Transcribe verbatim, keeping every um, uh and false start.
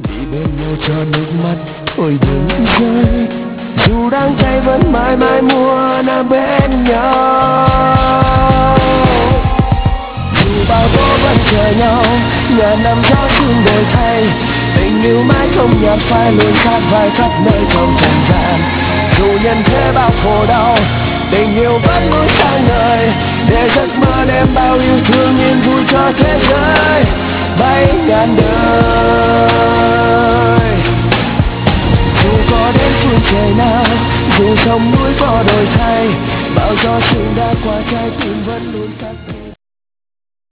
Vì bên nhau cho nước mắt thôi đừng rơi, dù đắng cay vẫn mãi mãi muốn ở bên nhau. Dù bao tố vẫn chờ nhau, ngàn năm gió sương đổi thay, tình yêu mãi không nhạt phai luôn sát vai khắp nơi trong trần gian. Dù nhân thế bao khổ đau, tình yêu vẫn luôn sáng ngời, để giấc mơ đem bao yêu thương yên vui cho thế giới bay ngàn đời.